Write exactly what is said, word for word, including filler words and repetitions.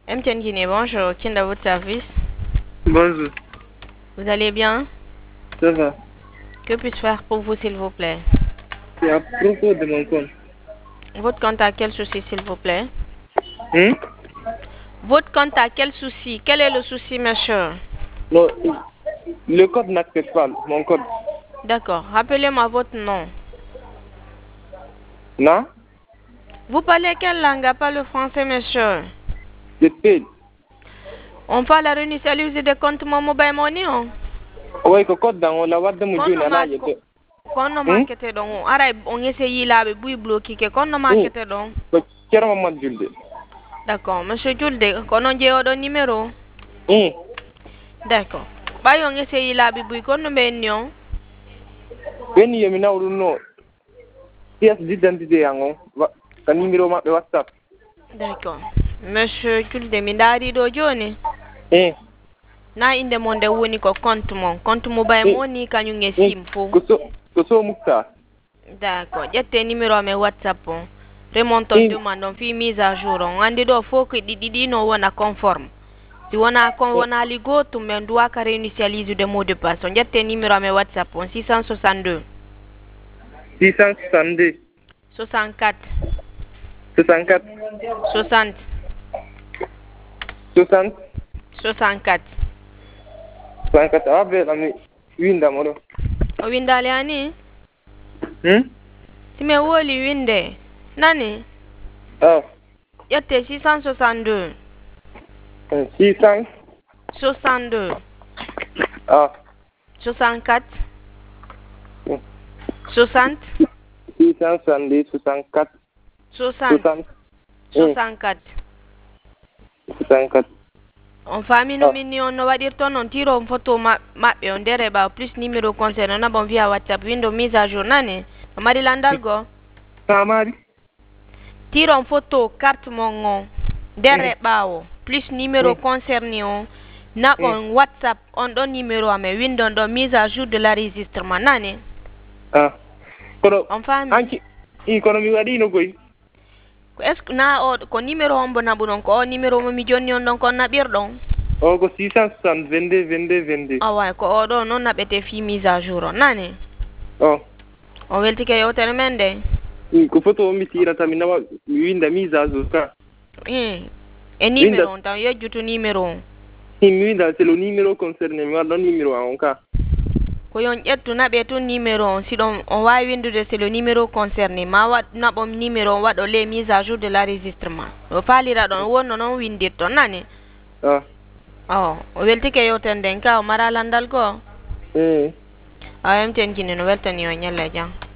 M T N Guinée, bonjour. Qui est dans votre service? Bonjour. Vous allez bien? Ça va. Que puis-je faire pour vous, s'il vous plaît? C'est à propos de mon compte. Votre compte a quel souci, s'il vous plaît? Hmm? Votre compte a quel souci? Quel est le souci, monsieur? Non, le code n'accepte pas, mon code. D'accord. Rappelez-moi votre nom. Non? Vous parlez quelle langue? Pas le français, monsieur. Je paye. On parle la réinitialiser des comptes mon mobile money, hein? Oui, le code dans la wad de mon dieu, là, il était. Quand on marquait donc, arrête, on essaye là, mais bloqué. Quand on marquait donc. Quel moment Julde? D'accord, monsieur Julde, quand on dit au numéro. Hmm. D'accord. Bah, on essaye là, mais quand on met non. Ben, il y a maintenant non. Pièce d'identité, hein? Le numéro de WhatsApp. D'accord. Monsieur Julde, mi dari do joni. Hmm. Na inde monde woni ko compte mon compte mobile money kanyu nge sim fo. Koso koso mukta. D'accord. Jette numéro me WhatsApp on. Remonte on demande on fi mise à jour on. Andi do fo ko di di no wona conforme. Si wona kon wona ligo to men doit ka réinitialiser de mot de passe. On jette numéro me WhatsApp on six cent soixante-deux. six cent soixante-deux. soixante-quatre. soixante-quatre. soixante. soixante. soixante-quatre. soixante-quatre. Ah ben, ami, winda moro. O windale ani? Hmm? Si me woli winde. Nani? Ah. Jette six cent soixante-deux. six cent soixante-deux. Ah. soixante-quatre. soixante. six cent soixante-deux, soixante-quatre. soixante. soixante-quatre. soixante-quatre. On famille no mini on no wadir ton on tiro on photo ma mabbe on dere ba plus numéro concernant na bon via WhatsApp window mise à jour nani. Mari landal go. Samari. Tiro on photo carte mon dere bawo plus numéro concerné on na bon WhatsApp on don numéro ame window don mise à jour de l'enregistrement nani. Ah. Kono on famille. Anki i kono mi wadi no goy. Est-ce que na o ko numéro on bona bunon ko numéro mo mi jonni on don ko na birdon. O ko six cent soixante, vingt-deux, vingt-deux, vingt-deux. Ah ouais, ko o do non na bete fi mise à jour nani. Oh. O welti ke yotere mende. I ko photo mi tira tammi na mi winda mise à jour ka. Eh. E numéro on tan yejjutu numéro on. I mi winda c'est le numéro concerné mi wala numéro on ka. Ko yon ƴettu naɓe tun numéro on si ɗon on wawi windude c'est le numéro concerné ma waɗ naɓom numéro on waɗo les mise à jour de l'enregistrement o falira ɗon wonno noon windirton nani. Ah. o o weltike yewten nden ka o mara landal goo. Mm. a M T N Guinée no weltani o ñalle jam.